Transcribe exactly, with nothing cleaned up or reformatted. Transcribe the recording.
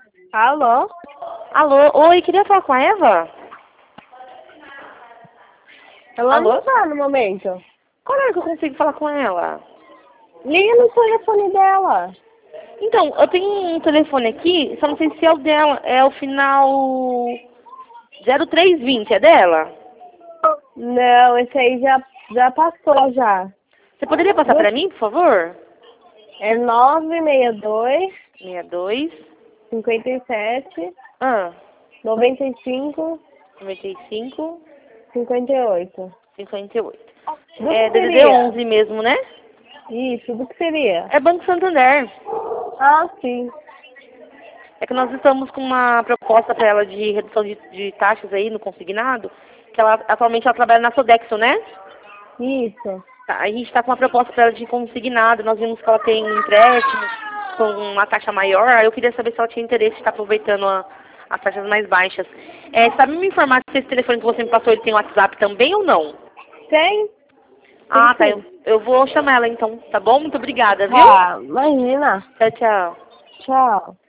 Alô? Alô, oi, queria falar com a Eva? Ela Alô? não tá no momento. Qual é que eu consigo falar com ela? Liga no telefone dela. Então, eu tenho um telefone aqui, só não sei se é o dela, é o final zero três vinte, é dela? Não, esse aí já, já passou já. Você poderia passar pra mim, por favor? É nove seis dois, sessenta e dois, cinquenta e sete, ah, noventa e cinco, noventa e cinco, cinquenta e oito. cinquenta e oito. Do É que D D D seria? onze mesmo, né? Isso, do que seria? É Banco Santander. Ah, sim. É que nós estamos com uma proposta para ela de redução de, de taxas aí no consignado, que ela atualmente ela trabalha na Sodexo, né? Isso. Tá, a gente está com uma proposta para ela de consignado, nós vimos que ela tem um empréstimo com uma taxa maior, aí eu queria saber se ela tinha interesse em estar aproveitando a- as taxas mais baixas. É, sabe me informar se esse telefone que você me passou ele tem WhatsApp também ou não? Tem? Tem Ah, tá, eu, sim. eu vou chamar ela então, tá bom? Muito obrigada, viu? Tá, imagina. Tchau, tchau. Tchau.